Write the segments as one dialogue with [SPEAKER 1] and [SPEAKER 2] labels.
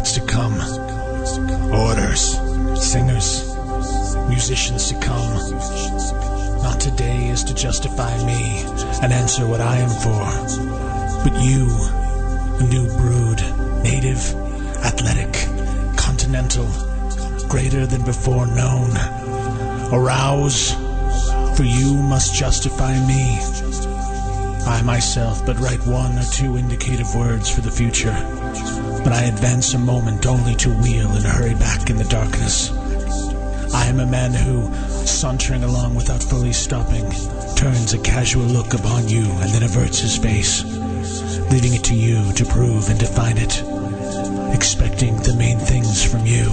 [SPEAKER 1] poets to come, orators, singers, musicians to come. Not today is to justify me and answer what I am for, but you, a new brood, native, athletic, continental, greater than before known. Arouse, for you must justify me. I myself but write one or two indicative words for the future, but I advance a moment only to wheel and hurry back in the darkness. I am a man who, sauntering along without fully stopping, turns a casual look upon you and then averts his face, leaving it to you to prove and define it, expecting the main things from you.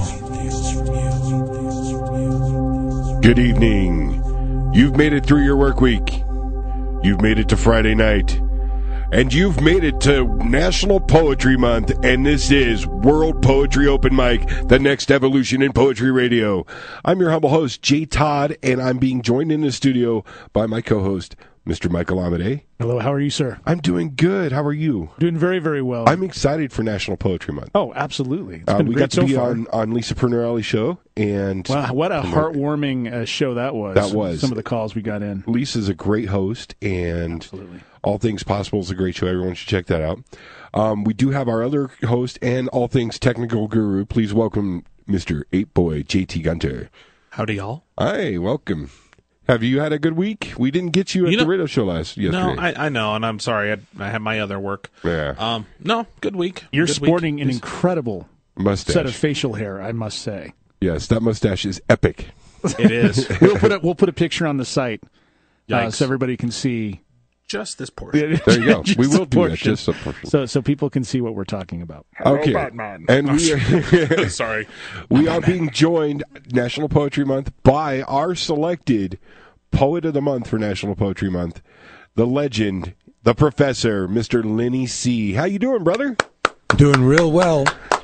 [SPEAKER 2] Good evening. You've made it through your work week. You've made it to Friday night. And you've made it to National Poetry Month, and this is World Poetry Open Mic, the next evolution in poetry radio. I'm your humble host, Jay Todd, and I'm being joined in the studio by my co-host, Mr. Michael Amade.
[SPEAKER 3] Hello, how are you, sir?
[SPEAKER 2] I'm doing good. How are you?
[SPEAKER 3] Doing very, very well.
[SPEAKER 2] I'm excited for National Poetry Month.
[SPEAKER 3] Oh, absolutely. It's been
[SPEAKER 2] we
[SPEAKER 3] great
[SPEAKER 2] got to be
[SPEAKER 3] so far.
[SPEAKER 2] on Lisa Pernarelli's show. And
[SPEAKER 3] wow, what a heartwarming show that was.
[SPEAKER 2] That was.
[SPEAKER 3] Some of the calls we got in.
[SPEAKER 2] Lisa's a great host, and
[SPEAKER 3] absolutely.
[SPEAKER 2] All Things Possible is a great show. Everyone should check that out. We do have our other host and All Things Technical Guru. Please welcome Mr. 8-Boy, JT Gunter.
[SPEAKER 4] Howdy, y'all.
[SPEAKER 2] Hi, welcome. Have you had a good week? We didn't get you at the radio show yesterday.
[SPEAKER 4] No, I know, and I'm sorry. I had my other work.
[SPEAKER 2] Yeah.
[SPEAKER 4] No, good week.
[SPEAKER 3] You're
[SPEAKER 4] good
[SPEAKER 3] sporting
[SPEAKER 4] week.
[SPEAKER 3] an incredible
[SPEAKER 2] mustache.
[SPEAKER 3] Set of facial hair, I must say.
[SPEAKER 2] Yes, that mustache is epic.
[SPEAKER 4] It is.
[SPEAKER 3] We'll put a picture on the site so everybody can see.
[SPEAKER 4] Just this portion.
[SPEAKER 2] There you go. We will do that. Just a portion.
[SPEAKER 3] So people can see what we're talking about.
[SPEAKER 2] Okay.
[SPEAKER 3] Batman.
[SPEAKER 2] And we are
[SPEAKER 4] sorry.
[SPEAKER 2] We are being joined National Poetry Month by our selected Poet of the Month for National Poetry Month, the legend, the professor, Mr. Lenny C. How you doing, brother?
[SPEAKER 5] Doing real well.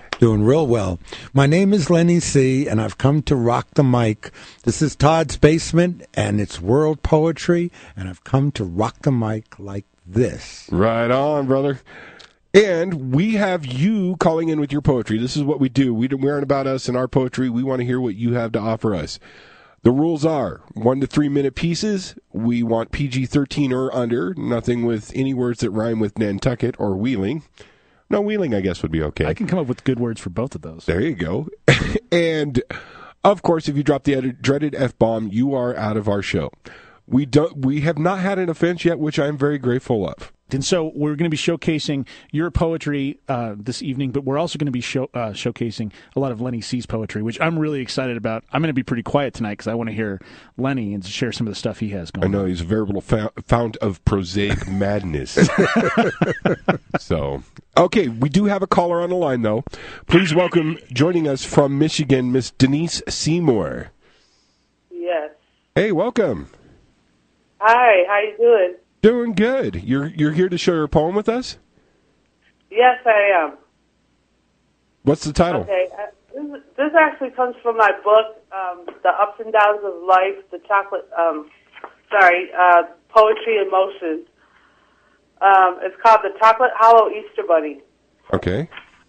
[SPEAKER 5] My name is Lenny C., and I've come to rock the mic. This is Todd's Basement, and it's World Poetry, and I've come to rock the mic like this.
[SPEAKER 2] Right on, brother. And we have you calling in with your poetry. This is what we do. We aren't about us and our poetry. We want to hear what you have to offer us. The rules are 1 to 3 minute pieces. We want PG-13 or under. Nothing with any words that rhyme with Nantucket or wheeling. No, wheeling, I guess, would be okay.
[SPEAKER 3] I can come up with good words for both of those.
[SPEAKER 2] There you go. And, of course, if you drop the dreaded F-bomb, you are out of our show. We have not had an offense yet, which I'm very grateful of.
[SPEAKER 3] And so we're going to be showcasing your poetry this evening, but we're also going to be showcasing a lot of Lenny C's poetry, which I'm really excited about. I'm going to be pretty quiet tonight because I want to hear Lenny and share some of the stuff he has going on.
[SPEAKER 2] I know, he's a veritable fount of prosaic madness. So, okay, we do have a caller on the line, though. Please welcome, joining us from Michigan, Miss Denise Seymour.
[SPEAKER 6] Yes.
[SPEAKER 2] Hey, welcome.
[SPEAKER 6] Hi, how you doing?
[SPEAKER 2] Doing good. You're here to share your poem with us?
[SPEAKER 6] Yes, I am.
[SPEAKER 2] What's the title?
[SPEAKER 6] Okay, this actually comes from my book, The Ups and Downs of Life, Poetry in Motion. It's called The Chocolate Hollow Easter Bunny.
[SPEAKER 2] Okay.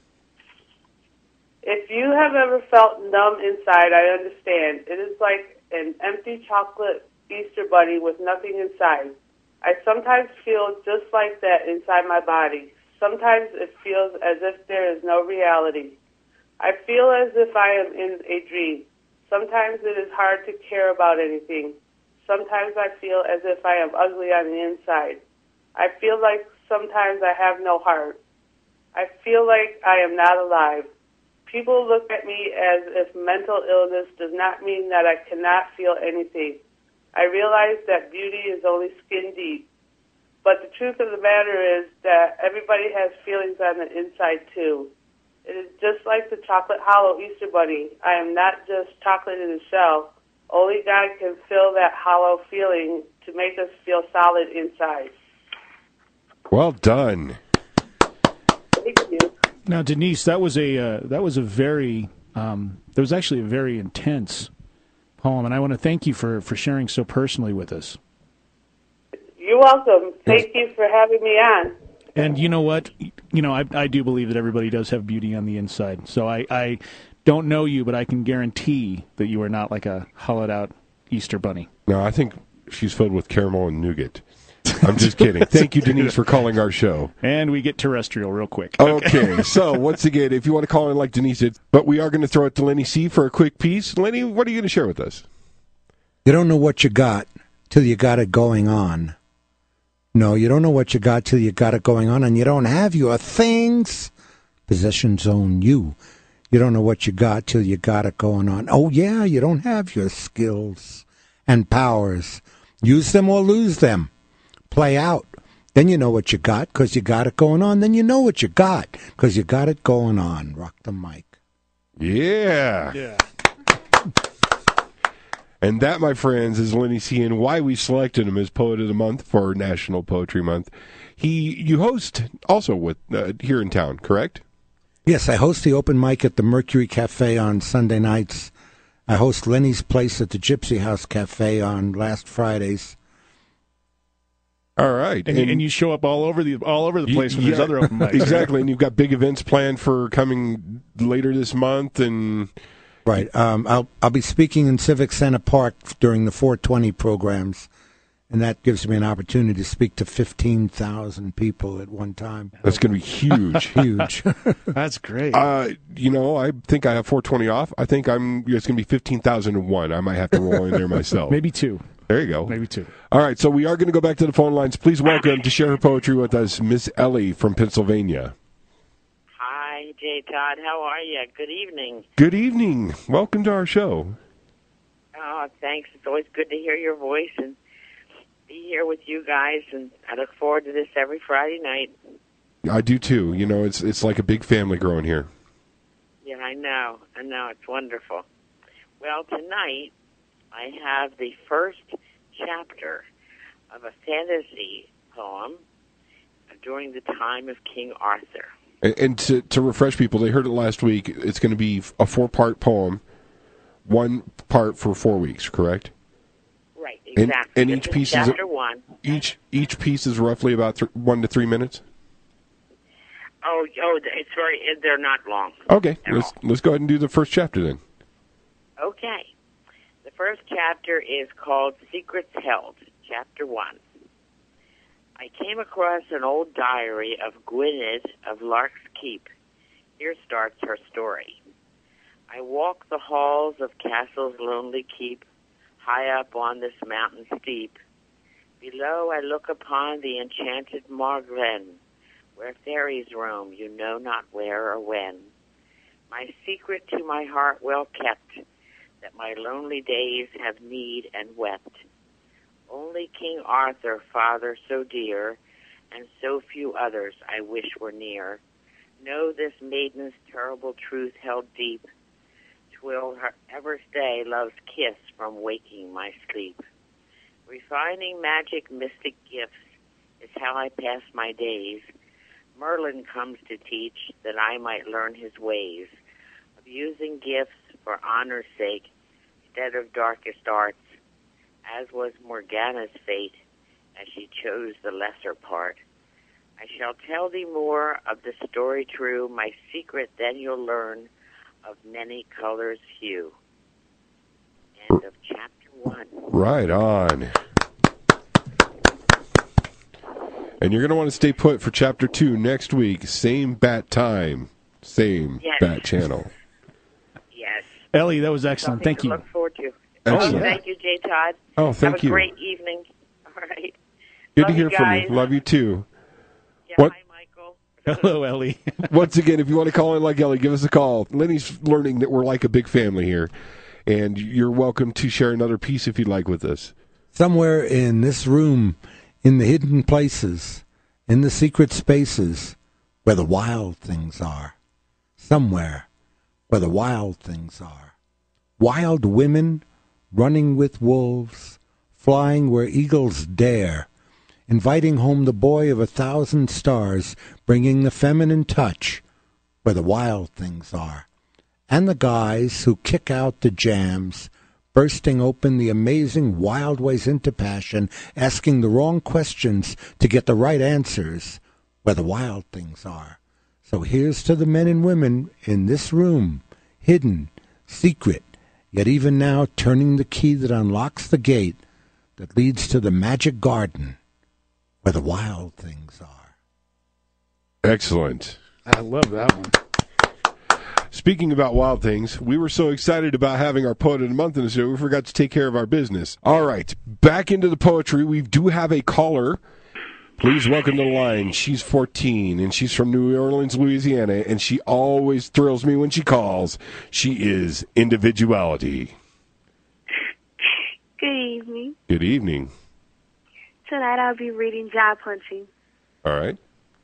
[SPEAKER 6] If you have ever felt numb inside, I understand. It is like an empty chocolate Easter bunny with nothing inside. I sometimes feel just like that inside my body. Sometimes it feels as if there is no reality. I feel as if I am in a dream. Sometimes it is hard to care about anything. Sometimes I feel as if I am ugly on the inside. I feel like sometimes I have no heart. I feel like I am not alive. People look at me as if mental illness does not mean that I cannot feel anything. I realize that beauty is only skin deep. But the truth of the matter is that everybody has feelings on the inside, too. It is just like the chocolate hollow Easter bunny. I am not just chocolate in a shell. Only God can fill that hollow feeling to make us feel solid inside.
[SPEAKER 2] Well done.
[SPEAKER 6] Thank you.
[SPEAKER 3] Now, Denise, that was actually a very intense poem, and I want to thank you for sharing so personally with us.
[SPEAKER 6] You're welcome. Thank you for having me on.
[SPEAKER 3] And you know what? I do believe that everybody does have beauty on the inside. So I don't know you, but I can guarantee that you are not like a hollowed-out Easter bunny.
[SPEAKER 2] No, I think she's filled with caramel and nougat. I'm just kidding. Thank you, Denise, for calling our show.
[SPEAKER 3] And we get terrestrial real quick.
[SPEAKER 2] Okay, so once again, if you want to call in like Denise did, but we are going to throw it to Lenny C. for a quick piece. Lenny, what are you going to share with us?
[SPEAKER 5] You don't know what you got till you got it going on. No, you don't know what you got till you got it going on, and you don't have your things. Possessions own you. You don't know what you got till you got it going on. Oh, yeah, you don't have your skills and powers. Use them or lose them. Play out. Then you know what you got because you got it going on. Then you know what you got because you got it going on. Rock the mic.
[SPEAKER 2] Yeah.
[SPEAKER 3] Yeah.
[SPEAKER 2] And that, my friends, is Lenny C. and why we selected him as Poet of the Month for National Poetry Month. You host also with here in town, correct?
[SPEAKER 5] Yes, I host the open mic at the Mercury Cafe on Sunday nights. I host Lenny's Place at the Gypsy House Cafe on last Fridays.
[SPEAKER 2] All right,
[SPEAKER 3] and you show up all over the place when there's other open mics.
[SPEAKER 2] Exactly, and you've got big events planned for coming later this month, and
[SPEAKER 5] right. I'll be speaking in Civic Center Park during the 420 programs, and that gives me an opportunity to speak to 15,000 people at one time.
[SPEAKER 2] That's going to be huge,
[SPEAKER 5] huge.
[SPEAKER 3] That's great.
[SPEAKER 2] I think I have 420 off. I think it's going to be 15,001. I might have to roll in there myself.
[SPEAKER 3] Maybe 2.
[SPEAKER 2] There you go.
[SPEAKER 3] Maybe 2.
[SPEAKER 2] All right, so we are going to go back to the phone lines. Please welcome to share her poetry with us, Miss Ellie from Pennsylvania.
[SPEAKER 7] Hi, J. Todd. How are you? Good evening.
[SPEAKER 2] Good evening. Welcome to our show.
[SPEAKER 7] Oh, thanks. It's always good to hear your voice and be here with you guys, and I look forward to this every Friday night.
[SPEAKER 2] I do, too. It's like a big family growing here.
[SPEAKER 7] Yeah, I know. It's wonderful. Well, tonight I have the first chapter of a fantasy poem during the time of King Arthur.
[SPEAKER 2] And to refresh people, they heard it last week. It's going to be a 4-part poem, 1 part for 4 weeks, correct?
[SPEAKER 7] Right, exactly.
[SPEAKER 2] And each piece
[SPEAKER 7] is chapter 1.
[SPEAKER 2] Each piece is roughly about 1 to 3 minutes.
[SPEAKER 7] Oh, they're not long.
[SPEAKER 2] Okay, let's go ahead and do the first chapter then.
[SPEAKER 7] Okay. The first chapter is called Secrets Held, Chapter 1. I came across an old diary of Gwynedd of Lark's Keep. Here starts her story. I walk the halls of castle's lonely keep, high up on this mountain steep. Below I look upon the enchanted Marglen, where fairies roam, you know not where or when. My secret to my heart well kept, that my lonely days have need and wept. Only King Arthur, father so dear, and so few others I wish were near, know this maiden's terrible truth held deep. 'Twill her ever stay love's kiss from waking my sleep. Refining magic mystic gifts is how I pass my days. Merlin comes to teach that I might learn his ways, of using gifts for honor's sake instead of darkest arts, as was Morgana's fate, as she chose the lesser part. I shall tell thee more of the story true, my secret then you'll learn, of many colors hue. End of chapter 1.
[SPEAKER 2] Right on. And you're going to want to stay put for chapter 2 next week. Same bat time, same bat channel.
[SPEAKER 7] Yes.
[SPEAKER 3] Ellie, that was excellent. Thank you.
[SPEAKER 7] Look forward to.
[SPEAKER 2] Excellent.
[SPEAKER 7] Oh, thank you, J. Todd.
[SPEAKER 2] Oh, thank you.
[SPEAKER 7] Have a great evening. All right.
[SPEAKER 2] Good
[SPEAKER 7] Love
[SPEAKER 2] to hear
[SPEAKER 7] you
[SPEAKER 2] from
[SPEAKER 7] guys.
[SPEAKER 2] you. Love you too.
[SPEAKER 7] Yeah,
[SPEAKER 2] What?
[SPEAKER 7] Hi, Michael.
[SPEAKER 3] Hello, Ellie.
[SPEAKER 2] Once again, if you want to call in like Ellie, give us a call. Lenny's learning that we're like a big family here, and you're welcome to share another piece if you'd like with us.
[SPEAKER 5] Somewhere in this room, in the hidden places, in the secret spaces, where the wild things are. Somewhere where the wild things are. Wild women running with wolves, flying where eagles dare, inviting home the boy of 1,000 stars, bringing the feminine touch where the wild things are. And the guys who kick out the jams, bursting open the amazing wild ways into passion, asking the wrong questions to get the right answers, where the wild things are. So here's to the men and women in this room, hidden, secret, yet even now turning the key that unlocks the gate that leads to the magic garden where the wild things are.
[SPEAKER 2] Excellent.
[SPEAKER 3] I love that one.
[SPEAKER 2] Speaking about wild things, we were so excited about having our Poet of the Month in the show, we forgot to take care of our business. All right, back into the poetry. We do have a caller. Please welcome to the line. She's 14, and she's from New Orleans, Louisiana, and she always thrills me when she calls. She is Individuality.
[SPEAKER 8] Good evening.
[SPEAKER 2] Good evening.
[SPEAKER 8] Tonight I'll be reading Job Hunting.
[SPEAKER 2] All right.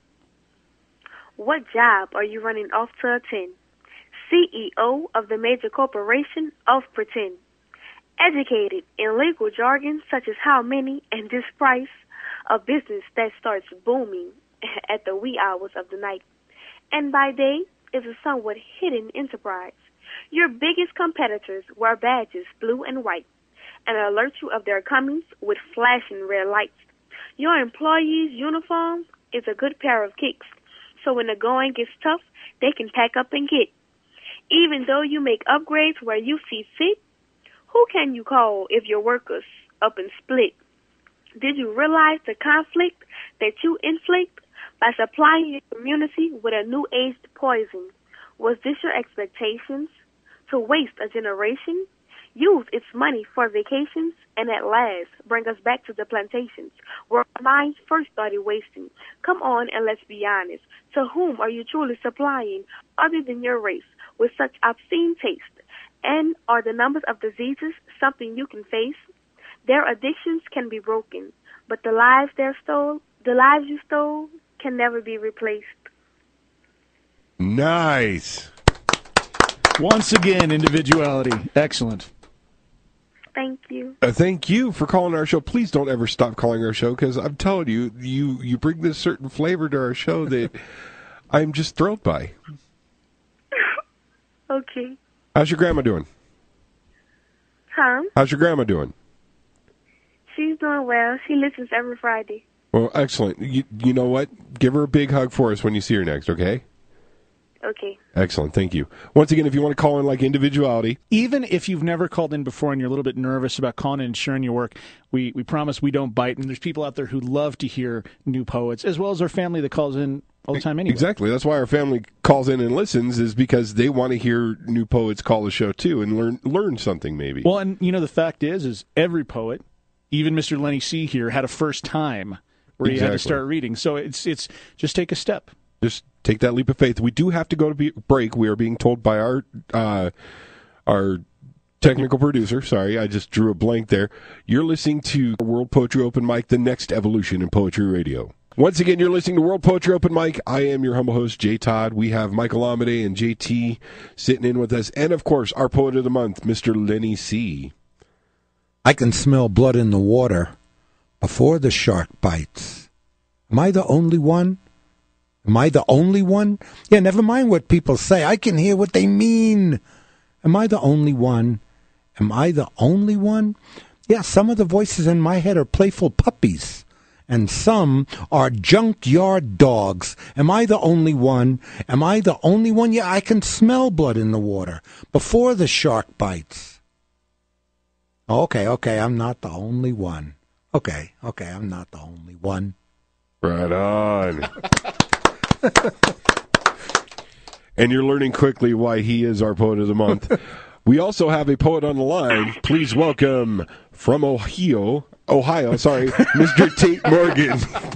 [SPEAKER 8] What job are you running off to attend? CEO of the major corporation of pretend. Educated in legal jargon such as how many and this price. A business that starts booming at the wee hours of the night. And by day is a somewhat hidden enterprise. Your biggest competitors wear badges blue and white and alert you of their comings with flashing red lights. Your employee's uniform is a good pair of kicks, so when the going gets tough, they can pack up and get. Even though you make upgrades where you see fit, who can you call if your workers up and split? Did you realize the conflict that you inflict by supplying your community with a new aged poison? Was this your expectations? To waste a generation? Use its money for vacations and at last bring us back to the plantations where our minds first started wasting. Come on and let's be honest. To whom are you truly supplying other than your race with such obscene taste? And are the numbers of diseases something you can face? Their addictions can be broken, but the lives you stole can never be replaced.
[SPEAKER 2] Nice.
[SPEAKER 3] Once again, Individuality. Excellent.
[SPEAKER 8] Thank you.
[SPEAKER 2] Thank you for calling our show. Please don't ever stop calling our show, because I'm telling you, you bring this certain flavor to our show that I'm just thrilled by.
[SPEAKER 8] Okay.
[SPEAKER 2] How's your grandma doing?
[SPEAKER 8] Huh?
[SPEAKER 2] How's your grandma doing?
[SPEAKER 8] She's doing well. She listens every Friday.
[SPEAKER 2] Well, excellent. You know what? Give her a big hug for us when you see her next, okay?
[SPEAKER 8] Okay.
[SPEAKER 2] Excellent. Thank you. Once again, if you want to call in like Individuality.
[SPEAKER 3] Even if you've never called in before and you're a little bit nervous about calling in and sharing your work, we promise we don't bite. And there's people out there who love to hear new poets, as well as our family that calls in all the time anyway.
[SPEAKER 2] Exactly. That's why our family calls in and listens, is because they want to hear new poets call the show too and learn something maybe.
[SPEAKER 3] Well, and the fact is every poet, even Mr. Lenny C. here, had a first time where he had to start reading. So it's just take a step.
[SPEAKER 2] Just take that leap of faith. We do have to go to break. We are being told by our technical producer. Sorry, I just drew a blank there. You're listening to World Poetry Open Mic, the next evolution in poetry radio. Once again, you're listening to World Poetry Open Mic. I am your humble host, Jay Todd. We have Michael Amade and JT sitting in with us. And, of course, our Poet of the Month, Mr. Lenny C.
[SPEAKER 5] I can smell blood in the water before the shark bites. Am I the only one? Am I the only one? Yeah, never mind what people say. I can hear what they mean. Am I the only one? Am I the only one? Yeah, some of the voices in my head are playful puppies, and some are junkyard dogs. Am I the only one? Am I the only one? Yeah, I can smell blood in the water before the shark bites. Okay, I'm not the only one. Okay, I'm not the only one.
[SPEAKER 2] Right on. And you're learning quickly why he is our Poet of the Month. We also have a poet on the line. Please welcome from Ohio, Mr. Tate Morgan.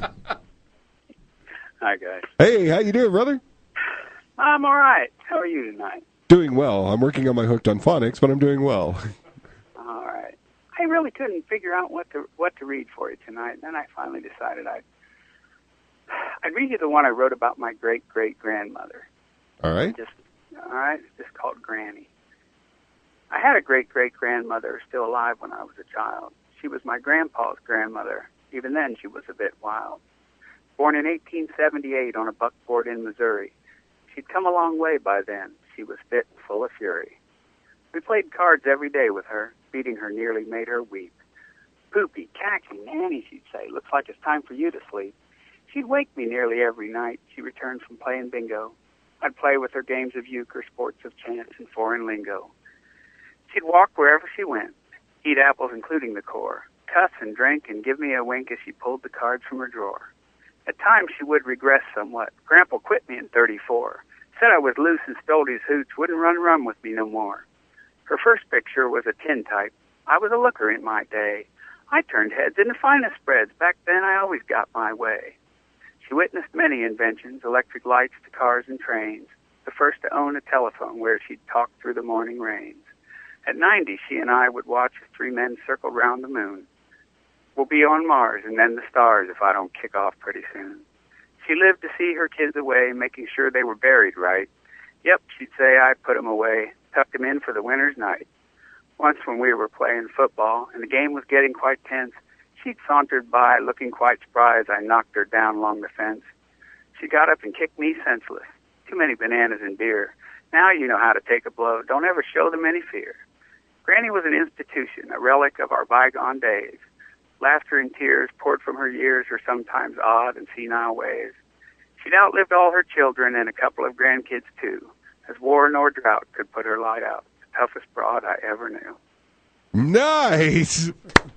[SPEAKER 9] Hi, guys.
[SPEAKER 2] Hey, how you doing, brother?
[SPEAKER 9] I'm all right. How are you tonight?
[SPEAKER 2] Doing well. I'm working on my Hooked on Phonics, but I'm doing well.
[SPEAKER 9] All right. I really couldn't figure out what to read for you tonight, and then I finally decided I'd read you the one I wrote about my great-great-grandmother.
[SPEAKER 2] All right.
[SPEAKER 9] It's just called Granny. I had a great-great-grandmother still alive when I was a child. She was my grandpa's grandmother. Even then, she was a bit wild. Born in 1878 on a buckboard in Missouri. She'd come a long way by then. She was fit and full of fury. We played cards every day with her. Beating her nearly made her weep. Poopy, cacky, Nanny, she'd say. Looks like it's time for you to sleep. She'd wake me nearly every night. She returned from playing bingo. I'd play with her games of euchre, sports of chance, and foreign lingo. She'd walk wherever she went, eat apples including the core, cuss and drink and give me a wink as she pulled the cards from her drawer. At times she would regress somewhat. Grandpa quit me in 34. Said I was loose and stole his hooch, wouldn't run with me no more. Her first picture was a tintype. I was a looker in my day. I turned heads in the finest spreads. Back then I always got my way. She witnessed many inventions, electric lights to cars and trains, the first to own a telephone where she'd talk through the morning rains. At 90, she and I would watch as three men circle round the moon. We'll be on Mars and then the stars if I don't kick off pretty soon. She lived to see her kids away, making sure they were buried right. Yep, she'd say I put 'em away, tucked 'em in for the winter's night. Once when we were playing football and the game was getting quite tense, she'd sauntered by looking quite spry as I knocked her down along the fence. She got up and kicked me senseless. Too many bananas and beer. Now you know how to take a blow. Don't ever show them any fear. Granny was an institution, a relic of our bygone days. Laughter and tears poured from her years, her sometimes odd and senile ways. She'd outlived all her children and a couple of grandkids, too, as war nor drought could put her light out. The toughest broad I ever knew.
[SPEAKER 2] Nice!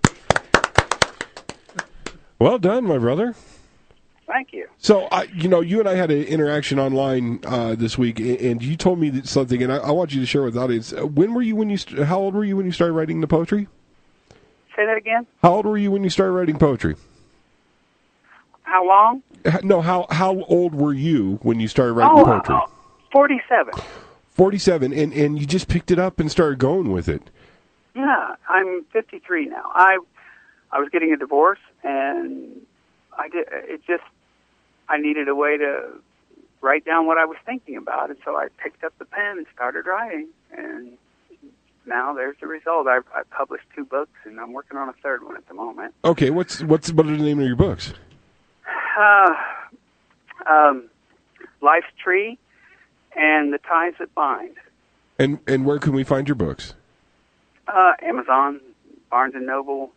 [SPEAKER 2] Well done, my brother.
[SPEAKER 9] Thank you.
[SPEAKER 2] So, you and I had an interaction online this week, and you told me something, and I want you to share with the audience. How old were you when you started writing the poetry?
[SPEAKER 9] Say that again?
[SPEAKER 2] How old were you when you started writing poetry?
[SPEAKER 9] How long?
[SPEAKER 2] No, how old were you when you started writing poetry?
[SPEAKER 9] 47.
[SPEAKER 2] 47, and you just picked it up and started going with it.
[SPEAKER 9] Yeah, I'm 53 now. I was getting a divorce, and I needed a way to write down what I was thinking about, and so I picked up the pen and started writing, and now there's the result. I've published 2 books, and I'm working on a 3rd one at the moment.
[SPEAKER 2] Okay, what are the name of your books?
[SPEAKER 9] Life's Tree and The Ties That Bind.
[SPEAKER 2] And where can we find your books?
[SPEAKER 9] Amazon, Barnes & Noble,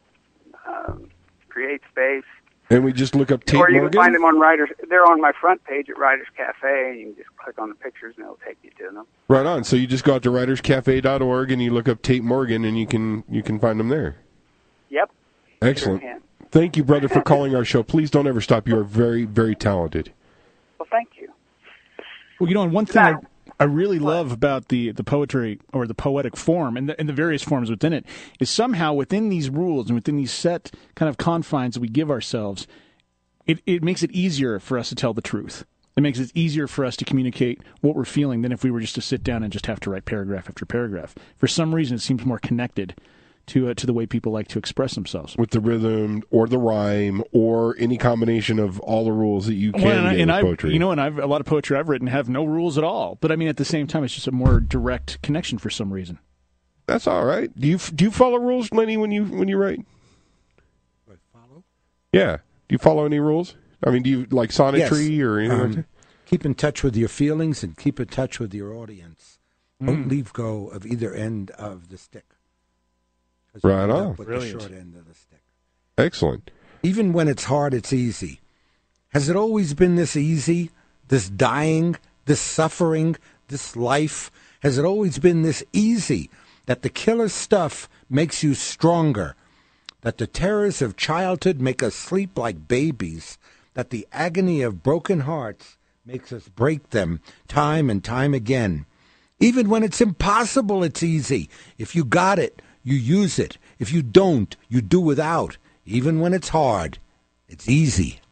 [SPEAKER 9] Create Space.
[SPEAKER 2] And we just look up Tate
[SPEAKER 9] Morgan? Or you
[SPEAKER 2] Morgan?
[SPEAKER 9] can find them on Writers. They're on my front page at Writers Cafe, and you can just click on the pictures, and it'll take you to them.
[SPEAKER 2] Right on. So you just go out to writerscafe.org, and you look up Tate Morgan, and you can find them there.
[SPEAKER 9] Yep.
[SPEAKER 2] Excellent.
[SPEAKER 9] Sure can.
[SPEAKER 2] Thank you, brother, for calling our show. Please don't ever stop. You are very, very talented.
[SPEAKER 9] Well, thank you.
[SPEAKER 3] Well, and one thing I really love about the poetry or the poetic form and the various forms within it is somehow within these rules and within these set kind of confines that we give ourselves, it makes it easier for us to tell the truth. It makes it easier for us to communicate what we're feeling than if we were just to sit down and just have to write paragraph after paragraph. For some reason, it seems more connected to the way people like to express themselves.
[SPEAKER 2] With the rhythm or the rhyme or any combination of all the rules that you can get with poetry.
[SPEAKER 3] A lot of poetry I've written have no rules at all. But I mean, at the same time, it's just a more direct connection for some reason. That's
[SPEAKER 2] all right. Do you follow rules, Lenny, when you write?
[SPEAKER 5] Do I follow?
[SPEAKER 2] Yeah. Do you follow any rules? I mean, do you like sonetry or anything like that?
[SPEAKER 5] Keep in touch with your feelings and keep in touch with your audience. Don't leave go of either end of the stick.
[SPEAKER 2] Right on.
[SPEAKER 5] With the short end of the stick.
[SPEAKER 2] Excellent.
[SPEAKER 5] Even when it's hard, it's easy. Has it always been this easy? This dying, this suffering, this life? Has it always been this easy that the killer stuff makes you stronger? That the terrors of childhood make us sleep like babies? That the agony of broken hearts makes us break them time and time again? Even when it's impossible, it's easy. If you got it, you use it. If you don't, you do without. Even when it's hard, it's easy.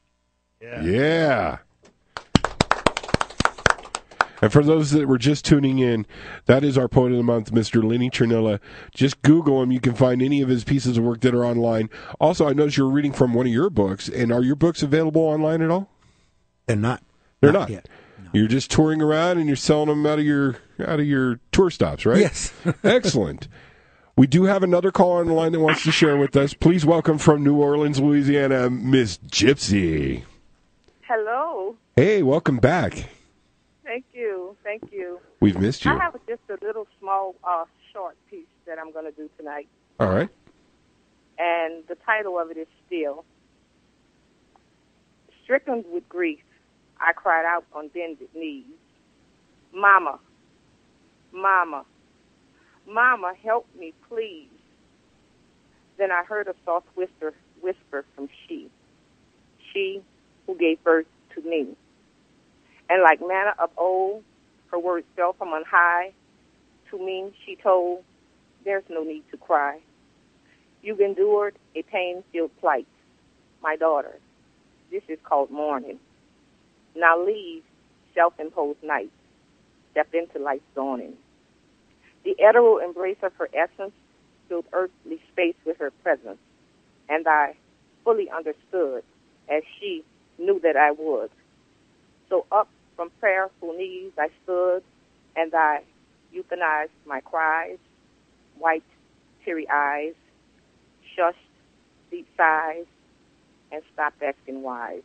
[SPEAKER 2] Yeah. And for those that were just tuning in, that is our Poet of the Month, Mr. Lenny Chernilla. Just Google him. You can find any of his pieces of work that are online. Also, I noticed you were reading from one of your books. And are your books available online at all?
[SPEAKER 5] They're not.
[SPEAKER 2] They're not.
[SPEAKER 5] Yet. No.
[SPEAKER 2] You're just touring around and you're selling them out of your tour stops, right?
[SPEAKER 5] Yes.
[SPEAKER 2] Excellent. We do have another caller on the line that wants to share with us. Please welcome from New Orleans, Louisiana, Miss Gypsy.
[SPEAKER 10] Hello.
[SPEAKER 2] Hey, welcome back.
[SPEAKER 10] Thank you. Thank you.
[SPEAKER 2] We've missed you.
[SPEAKER 10] I have just a little small short piece that I'm going to do tonight.
[SPEAKER 2] All right.
[SPEAKER 10] And the title of it is Still. Stricken with grief, I cried out on bended knees, Mama, Mama, Mama, help me, please. Then I heard a soft whisper from she who gave birth to me. And like manna of old, her words fell from on high. To me, she told, there's no need to cry. You've endured a pain-filled plight, my daughter. This is called mourning. Now leave self-imposed night. Step into life's dawning. The ethereal embrace of her essence filled earthly space with her presence, and I fully understood, as she knew that I would. So up from prayerful knees I stood, and I euthanized my cries, wiped teary eyes, shushed deep sighs, and stopped asking whys.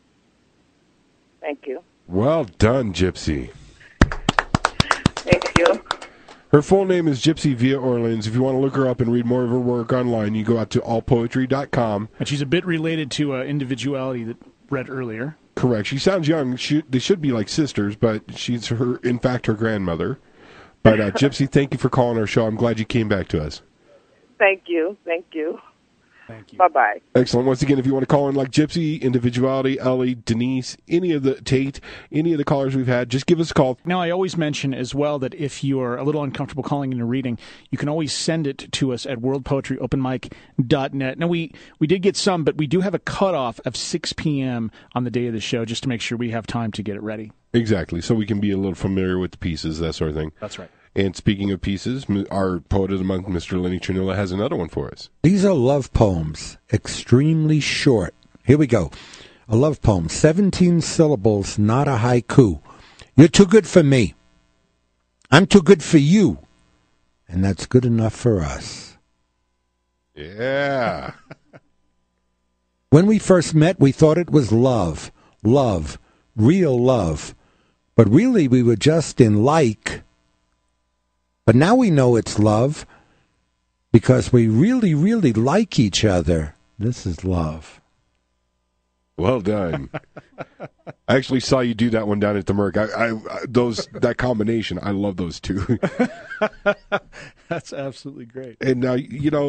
[SPEAKER 10] Thank you.
[SPEAKER 2] Well done, Gypsy.
[SPEAKER 10] Thank you.
[SPEAKER 2] Her full name is Gypsy Via Orleans. If you want to look her up and read more of her work online, you go out to allpoetry.com.
[SPEAKER 3] And she's a bit related to Individuality that read earlier.
[SPEAKER 2] Correct. She sounds young. They should be like sisters, but she's in fact, her grandmother. But Gypsy, thank you for calling our show. I'm glad you came back to us.
[SPEAKER 10] Thank you. Thank you.
[SPEAKER 3] Thank you.
[SPEAKER 10] Bye-bye.
[SPEAKER 2] Excellent. Once again, if you want to call in like Gypsy, Individuality, Ellie, Denise, any of the Tate, any of the callers we've had, just give us a call.
[SPEAKER 3] Now, I always mention as well that if you're a little uncomfortable calling in a reading, you can always send it to us at worldpoetryopenmic.net. Now, we did get some, but we do have a cutoff of 6 p.m. on the day of the show just to make sure we have time to get it ready.
[SPEAKER 2] Exactly. So we can be a little familiar with the pieces, that sort of thing.
[SPEAKER 3] That's right.
[SPEAKER 2] And speaking of pieces, our poet of the month, Mr. Lenny Trinilla, has another one for us.
[SPEAKER 5] These are love poems, extremely short. Here we go. A love poem, 17 syllables, not a haiku. You're too good for me. I'm too good for you. And that's good enough for us.
[SPEAKER 2] Yeah.
[SPEAKER 5] When we first met, we thought it was love, real love. But really, we were just in like. But now we know it's love because we really, really like each other. This is love.
[SPEAKER 2] Well done. I actually saw you do that one down at the Merc. That combination, I love those two.
[SPEAKER 3] That's absolutely great.
[SPEAKER 2] And now,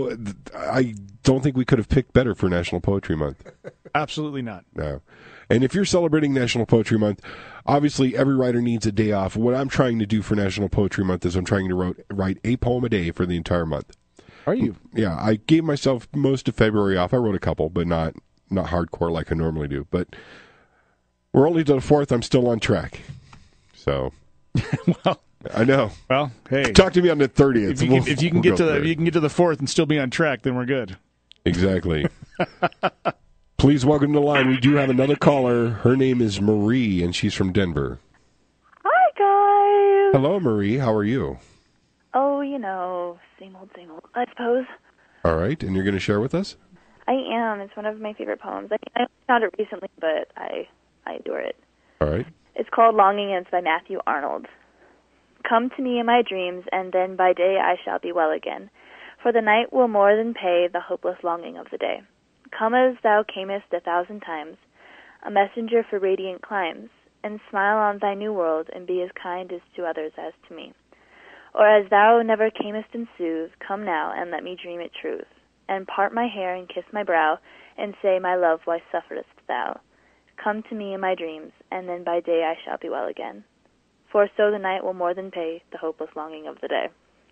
[SPEAKER 2] I don't think we could have picked better for National Poetry Month.
[SPEAKER 3] Absolutely not.
[SPEAKER 2] No. And if you're celebrating National Poetry Month, obviously every writer needs a day off. What I'm trying to do for National Poetry Month is I'm trying to write a poem a day for the entire month.
[SPEAKER 3] Are you?
[SPEAKER 2] Yeah, I gave myself most of February off. I wrote a couple, but not hardcore like I normally do. But we're only to the 4th. I'm still on track. So,
[SPEAKER 3] well,
[SPEAKER 2] I know.
[SPEAKER 3] Well, hey,
[SPEAKER 2] talk to me on the 30th.
[SPEAKER 3] If you can get to the 4th and still be on track, then we're good.
[SPEAKER 2] Exactly. Please welcome to the line. We do have another caller. Her name is Marie, and she's from Denver.
[SPEAKER 11] Hi, guys.
[SPEAKER 2] Hello, Marie. How are you?
[SPEAKER 11] Oh, same old, I suppose.
[SPEAKER 2] All right, and you're going to share with us?
[SPEAKER 11] I am. It's one of my favorite poems. I found it recently, but I adore it.
[SPEAKER 2] All right.
[SPEAKER 11] It's called Longing, and it's by Matthew Arnold. Come to me in my dreams, and then by day I shall be well again. For the night will more than pay the hopeless longing of the day. Come as thou camest 1,000 times, a messenger for radiant climes, and smile on thy new world, and be as kind as to others as to me. Or as thou never camest and soothe, come now, and let me dream it truth, and part my hair and kiss my brow, and say, my love, why sufferest thou? Come to me in my dreams, and then by day I shall be well again. For so the night will more than pay the hopeless longing of the day.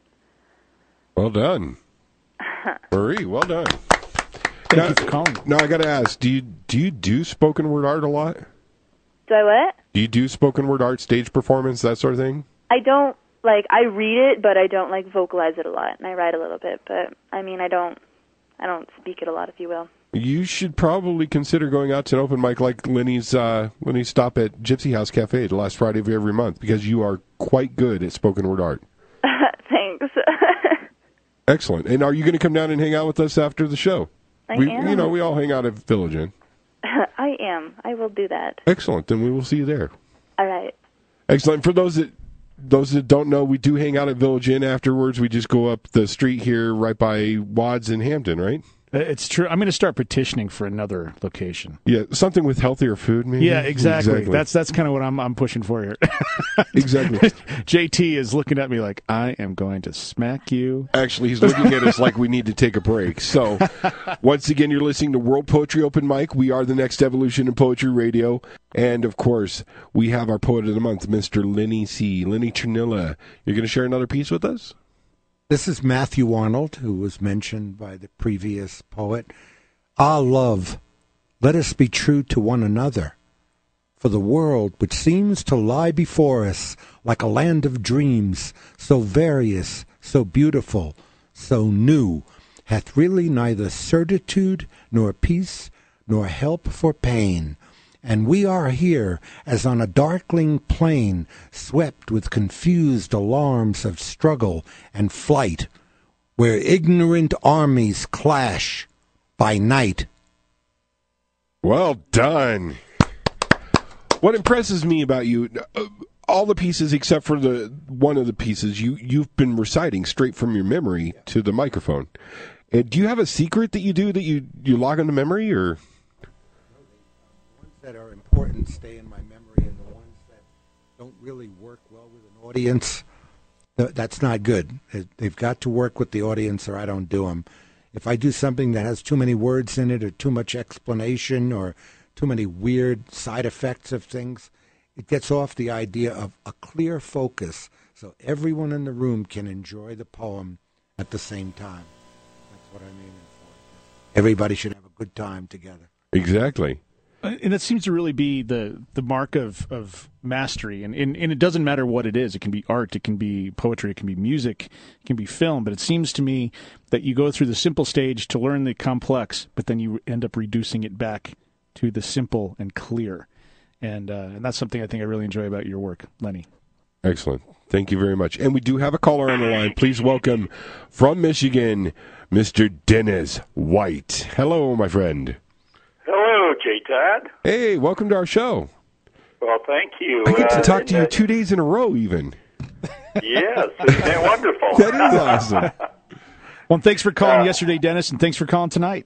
[SPEAKER 2] Well done. Marie, well done.
[SPEAKER 3] Thank you for calling.
[SPEAKER 2] Now I got to ask, do you do spoken word art a lot?
[SPEAKER 11] Do I what?
[SPEAKER 2] Do you do spoken word art, stage performance, that sort of thing?
[SPEAKER 11] I don't, I read it, but I don't, vocalize it a lot, and I write a little bit, but, I don't speak it a lot, if you will.
[SPEAKER 2] You should probably consider going out to an open mic like Lenny's stop at Gypsy House Cafe the last Friday of every month, because you are quite good at spoken word art.
[SPEAKER 11] Thanks.
[SPEAKER 2] Excellent. And are you going to come down and hang out with us after the show?
[SPEAKER 11] I am.
[SPEAKER 2] We all hang out at Village Inn.
[SPEAKER 11] I am. I will do that.
[SPEAKER 2] Excellent. Then we will see you there.
[SPEAKER 11] All right.
[SPEAKER 2] Excellent. For those that don't know, we do hang out at Village Inn afterwards. We just go up the street here right by Wads in Hampton, right?
[SPEAKER 3] It's true. I'm going to start petitioning for another location.
[SPEAKER 2] Yeah, something with healthier food, maybe.
[SPEAKER 3] Yeah, exactly. That's kind of what I'm pushing for here.
[SPEAKER 2] Exactly.
[SPEAKER 3] JT is looking at me like, I am going to smack you.
[SPEAKER 2] Actually, he's looking at us like we need to take a break. So, once again, you're listening to World Poetry Open Mic. We are the next evolution in poetry radio. And, of course, we have our Poet of the Month, Mr. Lenny C. Lenny Chernilla. You're going to share another piece with us?
[SPEAKER 5] This is Matthew Arnold, who was mentioned by the previous poet. Ah, love, let us be true to one another. For the world, which seems to lie before us like a land of dreams, so various, so beautiful, so new, hath really neither certitude, nor peace, nor help for pain. And we are here, as on a darkling plain, swept with confused alarms of struggle and flight, where ignorant armies clash by night.
[SPEAKER 2] Well done. What impresses me about you, all the pieces except for one of the pieces, you've been reciting straight from your memory to the microphone. Do you have a secret that you do that you log onto memory, or?
[SPEAKER 5] That are important stay in my memory, and the ones that don't really work well with an audience, that's not good. They've got to work with the audience, or I don't do them. If I do something that has too many words in it, or too much explanation, or too many weird side effects of things, it gets off the idea of a clear focus, so everyone in the room can enjoy the poem at the same time. That's what I'm aiming for. Everybody should have a good time together.
[SPEAKER 2] Exactly.
[SPEAKER 3] And that seems to really be the mark of mastery. And it doesn't matter what it is. It can be art, it can be poetry, it can be music, it can be film. But it seems to me that you go through the simple stage to learn the complex, but then you end up reducing it back to the simple and clear. And that's something I think I really enjoy about your work, Lenny.
[SPEAKER 2] Excellent. Thank you very much. And we do have a caller on the line. Please welcome from Michigan, Mr. Dennis White. Hello, my friend.
[SPEAKER 12] Hello, J. Todd.
[SPEAKER 2] Hey, welcome to our show.
[SPEAKER 12] Well, thank you.
[SPEAKER 2] I get to talk to you 2 days in a row, even.
[SPEAKER 12] Yes, isn't that wonderful?
[SPEAKER 2] That is awesome.
[SPEAKER 3] Well, thanks for calling yesterday, Dennis, and thanks for calling tonight.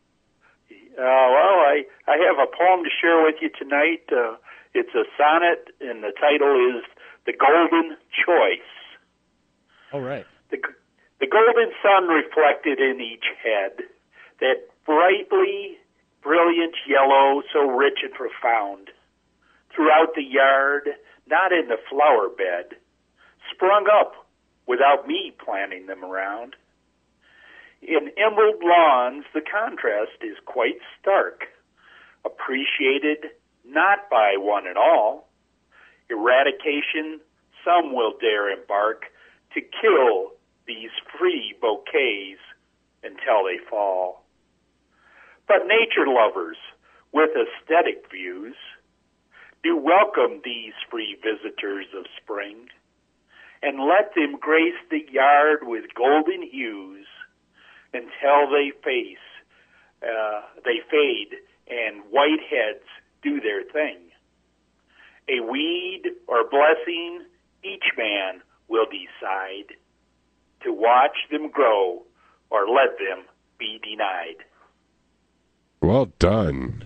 [SPEAKER 12] Well, I have a poem to share with you tonight. It's a sonnet, and the title is The Golden Choice.
[SPEAKER 3] All right.
[SPEAKER 12] The golden sun reflected in each head, that brightly brilliant yellow, so rich and profound, throughout the yard, not in the flower bed, sprung up without me planting them around. In emerald lawns, the contrast is quite stark, appreciated not by one and all. Eradication, some will dare embark to kill these free bouquets until they fall. But nature lovers with aesthetic views do welcome these free visitors of spring, and let them grace the yard with golden hues until they fade and white heads do their thing. A weed or blessing, each man will decide to watch them grow or let them be denied.
[SPEAKER 2] Well done.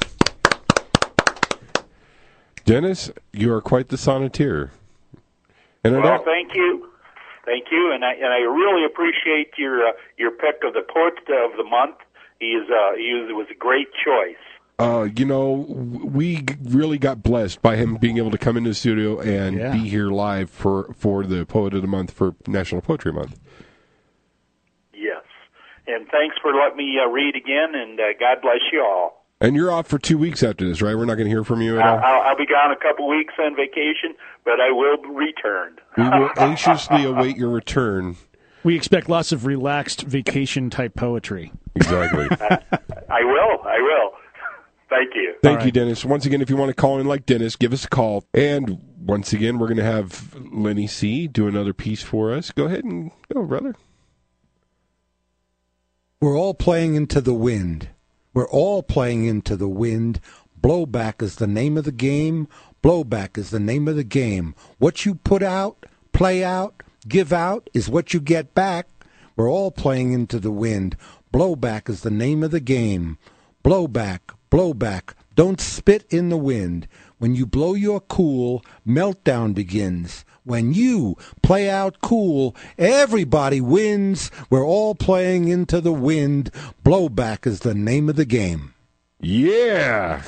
[SPEAKER 2] Dennis, you are quite the sonneteer. And
[SPEAKER 12] well, thank you. Thank you, and I really appreciate your pick of the poet of the month. He was a great choice.
[SPEAKER 2] We really got blessed by him being able to come into the studio and be here live for the Poet of the Month for National Poetry Month.
[SPEAKER 12] Yes, and thanks for letting me read again, and God bless you all.
[SPEAKER 2] And you're off for 2 weeks after this, right? We're not going to hear from you at all?
[SPEAKER 12] I'll be gone a couple weeks on vacation, but I will return.
[SPEAKER 2] We will anxiously await your return.
[SPEAKER 3] We expect lots of relaxed vacation-type poetry.
[SPEAKER 2] Exactly.
[SPEAKER 12] I will. Thank you.
[SPEAKER 2] Thank you, Dennis. Once again, if you want to call in like Dennis, give us a call. And once again, we're going to have Lenny C. do another piece for us. Go ahead and go, brother.
[SPEAKER 5] We're all playing into the wind. We're all playing into the wind. Blowback is the name of the game. Blowback is the name of the game. What you put out, play out, give out is what you get back. We're all playing into the wind. Blowback is the name of the game. Blowback, blowback, don't spit in the wind. When you blow your cool, meltdown begins. When you play out cool, everybody wins. We're all playing into the wind. Blowback is the name of the game.
[SPEAKER 2] Yeah.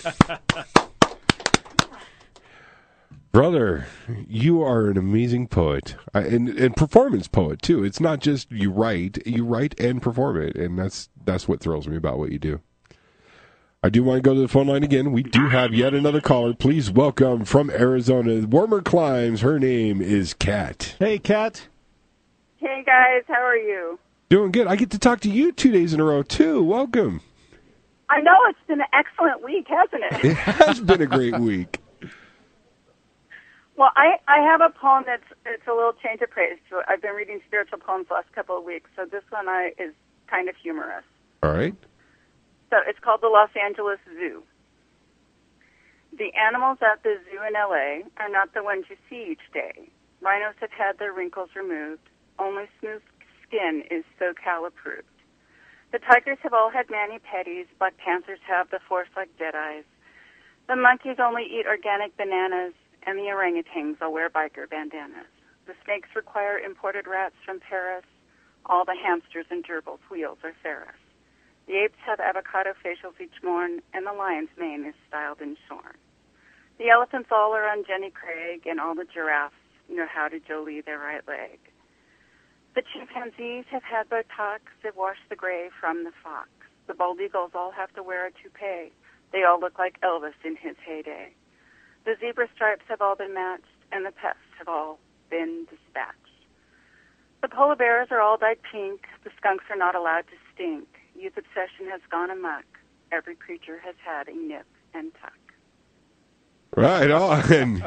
[SPEAKER 2] Brother, you are an amazing poet, and performance poet too. It's not just you write and perform it, and that's what thrills me about what you do. I do want to go to the phone line again. We do have yet another caller. Please welcome from Arizona, warmer climes. Her name is Kat.
[SPEAKER 3] Hey, Kat.
[SPEAKER 13] Hey, guys. How are you?
[SPEAKER 2] Doing good. I get to talk to you 2 days in a row, too. Welcome.
[SPEAKER 13] I know. It's been an excellent week, hasn't it?
[SPEAKER 2] It has been a great week.
[SPEAKER 13] Well, I have a poem it's a little change of pace. So I've been reading spiritual poems the last couple of weeks, so this one is kind of humorous.
[SPEAKER 2] All right.
[SPEAKER 13] So it's called the Los Angeles Zoo. The animals at the zoo in L.A. are not the ones you see each day. Rhinos have had their wrinkles removed. Only smooth skin is SoCal approved. The tigers have all had mani-pedis. Black panthers have the force like Jedis. The monkeys only eat organic bananas, and the orangutans all wear biker bandanas. The snakes require imported rats from Paris. All the hamsters and gerbils' wheels are Ferris. The apes have avocado facials each morn, and the lion's mane is styled and shorn. The elephants all are on Jenny Craig, and all the giraffes know how to Jolie their right leg. The chimpanzees have had Botox that wash the gray from the fox. The bald eagles all have to wear a toupee. They all look like Elvis in his heyday. The zebra stripes have all been matched, and the pests have all been dispatched. The polar bears are all dyed pink. The skunks are not allowed to stink. Youth obsession has gone amok. Every creature has had a nip and tuck.
[SPEAKER 2] Right on.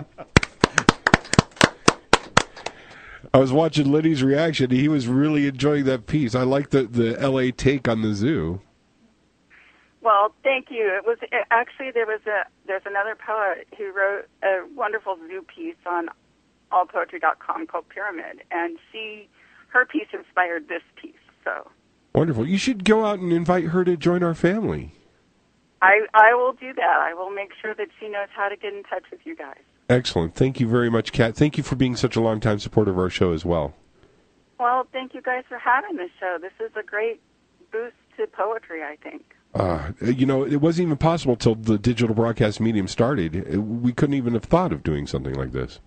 [SPEAKER 2] I was watching Liddy's reaction. He was really enjoying that piece. I like the L.A. take on the zoo.
[SPEAKER 13] Well, thank you. It was actually there's another poet who wrote a wonderful zoo piece on allpoetry.com called Pyramid, and her piece inspired this piece. So
[SPEAKER 2] wonderful. You should go out and invite her to join our family.
[SPEAKER 13] I will do that. I will make sure that she knows how to get in touch with you guys.
[SPEAKER 2] Excellent. Thank you very much, Kat. Thank you for being such a long-time supporter of our show as well.
[SPEAKER 13] Well, thank you guys for having this show. This is a great boost to poetry, I think.
[SPEAKER 2] It wasn't even possible till the digital broadcast medium started. We couldn't even have thought of doing something like this.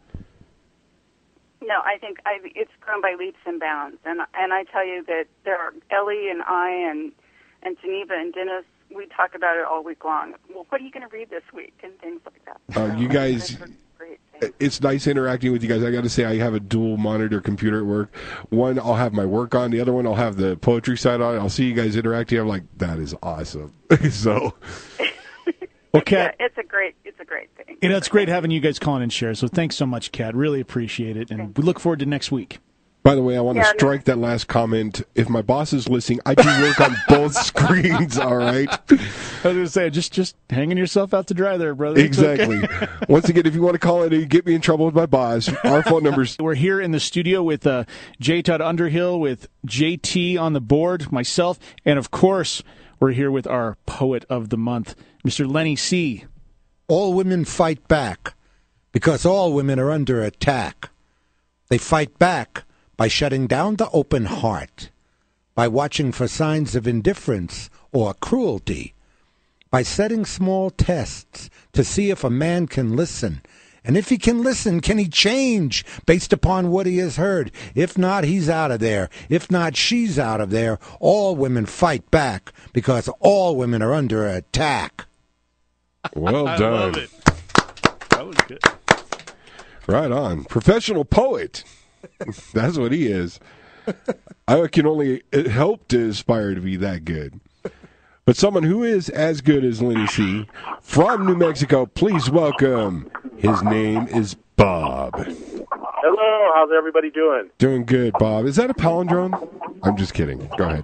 [SPEAKER 13] No, I think it's grown by leaps and bounds. And I tell you that there are Ellie and I and Geneva and Dennis, we talk about it all week long. Well, what are you going to read this week and things like that.
[SPEAKER 2] You guys, it's nice interacting with you guys. I got to say, I have a dual monitor computer at work. One I'll have my work on, the other one I'll have the poetry side on. I'll see you guys interacting. I'm like, that is awesome. So,
[SPEAKER 3] well, Kat,
[SPEAKER 13] it's a great thing.
[SPEAKER 3] It's great having you guys calling and share. So thanks so much, Kat. Really appreciate it, and we look forward to next week.
[SPEAKER 2] By the way, I want to strike that last comment. If my boss is listening, I do work on both screens, all right?
[SPEAKER 3] I was going to say, just hanging yourself out to dry there, brother.
[SPEAKER 2] Exactly.
[SPEAKER 3] Okay.
[SPEAKER 2] Once again, if you want to call in and get me in trouble with my boss, our phone number's...
[SPEAKER 3] We're here in the studio with J. Todd Underhill, with JT on the board, myself, and of course, we're here with our poet of the month, Mr. Lenny C.
[SPEAKER 5] All women fight back because all women are under attack. They fight back by shutting down the open heart, by watching for signs of indifference or cruelty, by setting small tests to see if a man can listen. And if he can listen, can he change based upon what he has heard? If not, he's out of there. If not, she's out of there. All women fight back because all women are under attack.
[SPEAKER 2] Well done.
[SPEAKER 3] I love it. That was good.
[SPEAKER 2] Right on. Professional poet. That's what he is. I can only help to aspire to be that good. But someone who is as good as Lenny C. from New Mexico, please welcome. His name is Bob.
[SPEAKER 14] Hello, how's everybody doing?
[SPEAKER 2] Doing good, Bob. Is that a palindrome? I'm just kidding. Go ahead.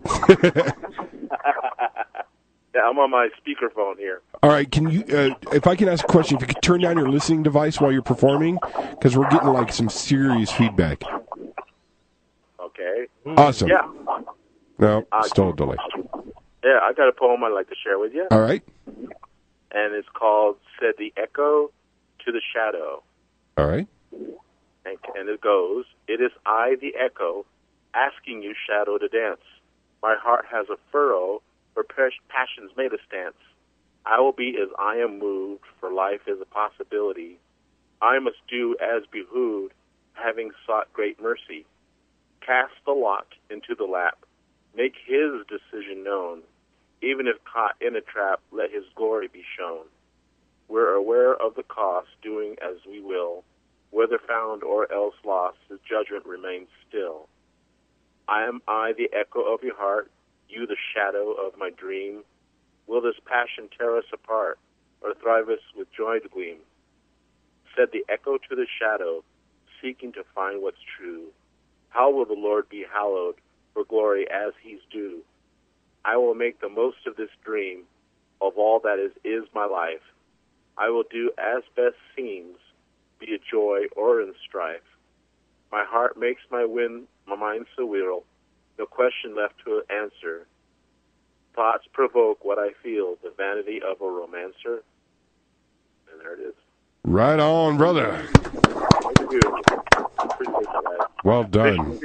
[SPEAKER 14] Yeah, I'm on my speakerphone here.
[SPEAKER 2] All right, can you? If I can ask a question, if you could turn down your listening device while you're performing, because we're getting like some serious feedback.
[SPEAKER 14] Okay.
[SPEAKER 2] Awesome.
[SPEAKER 14] Yeah.
[SPEAKER 2] No, still a delay.
[SPEAKER 14] Yeah, I got a poem I'd like to share with you.
[SPEAKER 2] All right.
[SPEAKER 14] And it's called Said the Echo to the Shadow.
[SPEAKER 2] All right.
[SPEAKER 14] And it goes, it is I, the echo, asking you, shadow, to dance. My heart has a furrow where passions made a stance. I will be as I am moved, for life is a possibility. I must do as behooved, having sought great mercy. Cast the lot into the lap. Make his decision known. Even if caught in a trap, let his glory be shown. We're aware of the cost, doing as we will. Whether found or else lost, his judgment remains still. Am I the echo of your heart, you the shadow of my dream? Will this passion tear us apart, or thrive us with joy to gleam? Said the echo to the shadow, seeking to find what's true. How will the Lord be hallowed, for glory as he's due? I will make the most of this dream, of all that is my life. I will do as best seems, be it joy or in strife. My heart makes my mind so weary, no question left to answer. Thoughts provoke what I feel, the vanity of a romancer. And there it is.
[SPEAKER 2] Right on, brother.
[SPEAKER 14] Thank you. Appreciate that.
[SPEAKER 2] Well done.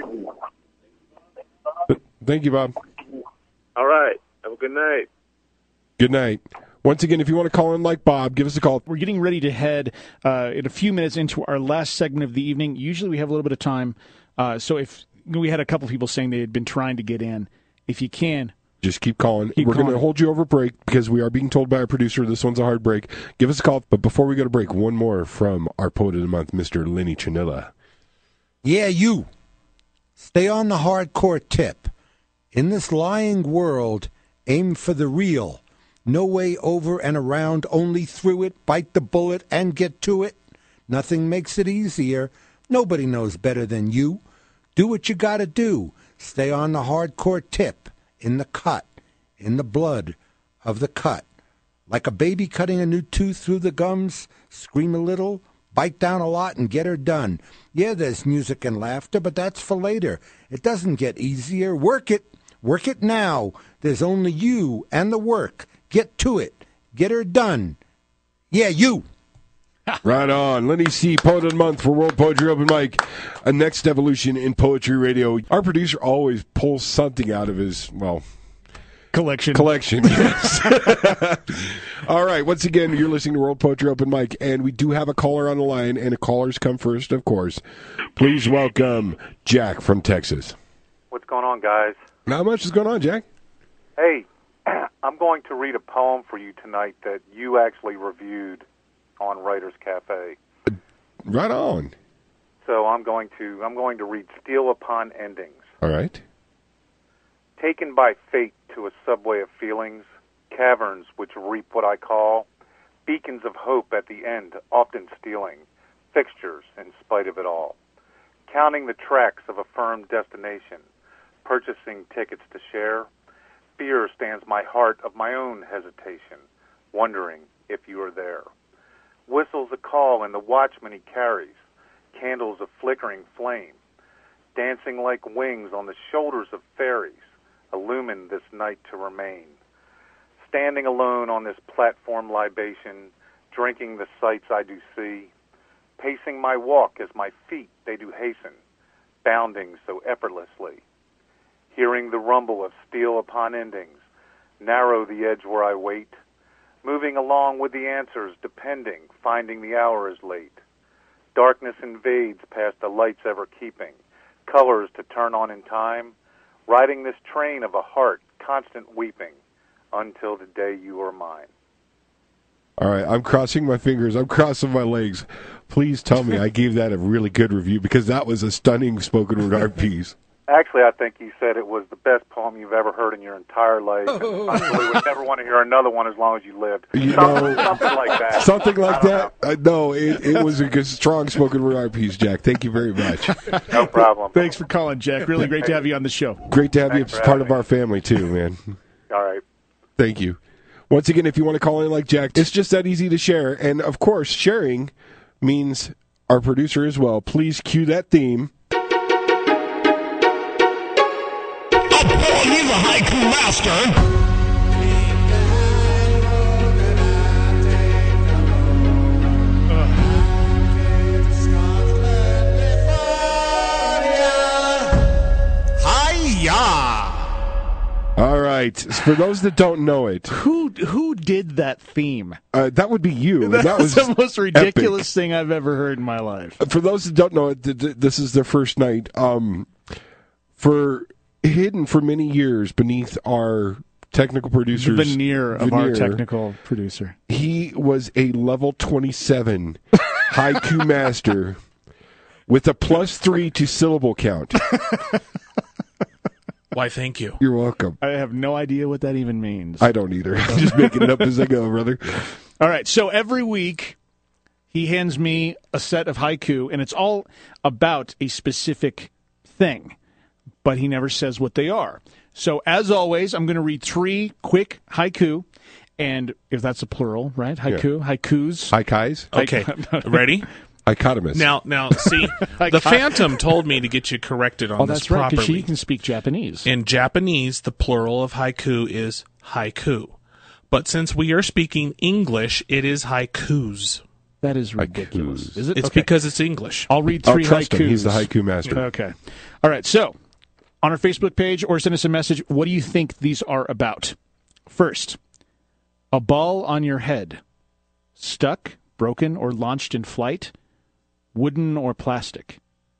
[SPEAKER 2] Thank you, Bob.
[SPEAKER 14] All right. Have a good night.
[SPEAKER 2] Good night. Once again, if you want to call in like Bob, give us a call.
[SPEAKER 3] We're getting ready to head in a few minutes into our last segment of the evening. Usually we have a little bit of time. So if we had a couple people saying they had been trying to get in, if you can,
[SPEAKER 2] just keep calling. We're going to hold you over break because we are being told by our producer this one's a hard break. Give us a call. But before we go to break, one more from our Poet of the Month, Mr. Lenny Chanilla.
[SPEAKER 5] Yeah, you. Stay on the hardcore tip. In this lying world, aim for the real. No way over and around, only through it. Bite the bullet and get to it. Nothing makes it easier. Nobody knows better than you. Do what you gotta do. Stay on the hardcore tip. In the cut. In the blood of the cut. Like a baby cutting a new tooth through the gums. Scream a little. Bite down a lot and get her done. Yeah, there's music and laughter, but that's for later. It doesn't get easier. Work it. Work it now. There's only you and the work. Get to it. Get her done. Yeah, you.
[SPEAKER 2] Right on. Lenny C., Poet of the Month for World Poetry Open Mic. A next evolution in poetry radio. Our producer always pulls something out of his,
[SPEAKER 3] collection,
[SPEAKER 2] yes. All right. Once again, you're listening to World Poetry Open Mic, and we do have a caller on the line, and the callers come first, of course. Please welcome Jack from Texas.
[SPEAKER 15] What's going on, guys?
[SPEAKER 2] Not much is going on, Jack.
[SPEAKER 15] Hey, I'm going to read a poem for you tonight that you actually reviewed on Writers Cafe.
[SPEAKER 2] Right on.
[SPEAKER 15] So I'm going to read Steel Upon Endings.
[SPEAKER 2] All right.
[SPEAKER 15] Taken by fate to a subway of feelings, caverns which reap what I call beacons of hope at the end, often stealing fixtures in spite of it all. Counting the tracks of a firm destination, purchasing tickets to share, fear stands my heart of my own hesitation, wondering if you are there. Whistles a call and the watchman he carries, candles of flickering flame, dancing like wings on the shoulders of fairies, illumine this night to remain. Standing alone on this platform libation, drinking the sights I do see, pacing my walk as my feet they do hasten, bounding so effortlessly. Hearing the rumble of steel upon endings, narrow the edge where I wait, moving along with the answers depending, finding the hour is late. Darkness invades past the lights ever keeping, colors to turn on in time, riding this train of a heart, constant weeping, until the day you are mine.
[SPEAKER 2] All right, I'm crossing my fingers. I'm crossing my legs. Please tell me I gave that a really good review because that was a stunning spoken word art piece.
[SPEAKER 15] Actually, I think you said it was the best poem you've ever heard in your entire life. And I really would never want to hear another one as long as you lived. Something like that.
[SPEAKER 2] Something like that? No, it was a good, strong spoken word art piece, Jack. Thank you very much.
[SPEAKER 15] No problem.
[SPEAKER 3] Thanks for calling, Jack. Really great to have you on the show.
[SPEAKER 2] Great to have you as part of our family, too, man.
[SPEAKER 15] All right.
[SPEAKER 2] Thank you. Once again, if you want to call in like Jack, it's just that easy to share. And, of course, sharing means our producer as well. Please cue that theme.
[SPEAKER 16] He's a haiku master.
[SPEAKER 2] right. For those that don't know it,
[SPEAKER 3] Who did that theme?
[SPEAKER 2] that would be you. and
[SPEAKER 3] That was the most ridiculous
[SPEAKER 2] epic.
[SPEAKER 3] thing I've ever heard in my life.
[SPEAKER 2] For those that don't know it, this is their first night. Hidden for many years beneath our technical producer's
[SPEAKER 3] The veneer of our technical producer.
[SPEAKER 2] He was a level 27 haiku master with a +3 to syllable count.
[SPEAKER 4] Why, thank you.
[SPEAKER 2] You're welcome.
[SPEAKER 3] I have no idea what that even means.
[SPEAKER 2] I don't either. I'm just making it up as I go, brother.
[SPEAKER 3] All right, so every week he hands me a set of haiku, and it's all about a specific thing, but he never says what they are. So as always, I'm going to read 3 quick haiku, and if that's a plural, right? Haiku, haikus.
[SPEAKER 2] Haikais?
[SPEAKER 4] Okay, ready?
[SPEAKER 2] Dichotomous.
[SPEAKER 4] Now, see, the Phantom told me to get you corrected on
[SPEAKER 3] Oh,
[SPEAKER 4] this
[SPEAKER 3] that's right, because
[SPEAKER 4] properly.
[SPEAKER 3] she can speak Japanese.
[SPEAKER 4] In Japanese, the plural of haiku is haiku. But since we are speaking English, it is haikus.
[SPEAKER 3] That is ridiculous. Is it?
[SPEAKER 4] It's
[SPEAKER 3] Okay.
[SPEAKER 4] because it's English.
[SPEAKER 3] I'll read 3
[SPEAKER 2] trust
[SPEAKER 3] haikus.
[SPEAKER 2] him. He's the haiku master.
[SPEAKER 3] Okay. All right, so on our Facebook page or send us a message, what do you think these are about? First, a ball on your head. Stuck, broken, or launched in flight. Wooden or plastic.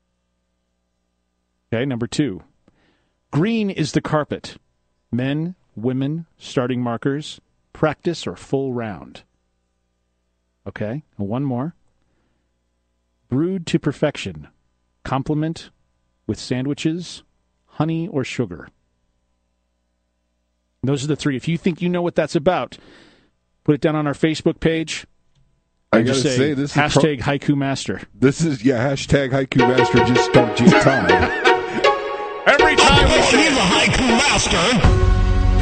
[SPEAKER 3] Okay, number 2. Green is the carpet. Men, women, starting markers, practice or full round. Okay, and one more. Brewed to perfection. Compliment with sandwiches, honey or sugar. Those are the 3. If you think you know what that's about, put it down on our Facebook page.
[SPEAKER 2] I
[SPEAKER 3] And
[SPEAKER 2] gotta
[SPEAKER 3] just
[SPEAKER 2] say, this is
[SPEAKER 3] hashtag haiku master.
[SPEAKER 2] This is hashtag haiku master. Just stumped you time.
[SPEAKER 3] Every time we say
[SPEAKER 1] he's a haiku master.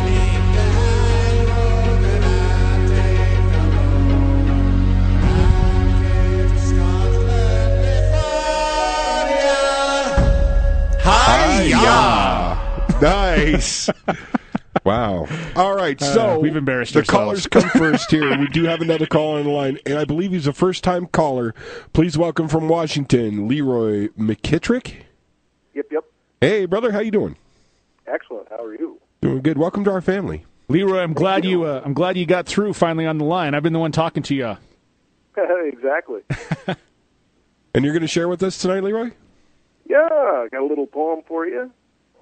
[SPEAKER 2] Hi-ya! Nice. Wow. All right, so
[SPEAKER 3] we've embarrassed
[SPEAKER 2] the
[SPEAKER 3] ourselves.
[SPEAKER 2] callers come first here. We do have another caller on the line, and I believe he's a first-time caller. Please welcome from Washington, Leroy McKittrick.
[SPEAKER 16] Yep.
[SPEAKER 2] Hey, brother, how you doing?
[SPEAKER 16] Excellent. How are you?
[SPEAKER 2] Doing good. Welcome to our family.
[SPEAKER 3] Leroy, I'm glad you got through finally on the line. I've been the one talking to you.
[SPEAKER 16] Exactly.
[SPEAKER 2] And you're going to share with us tonight, Leroy?
[SPEAKER 16] Yeah, I got a little poem for you.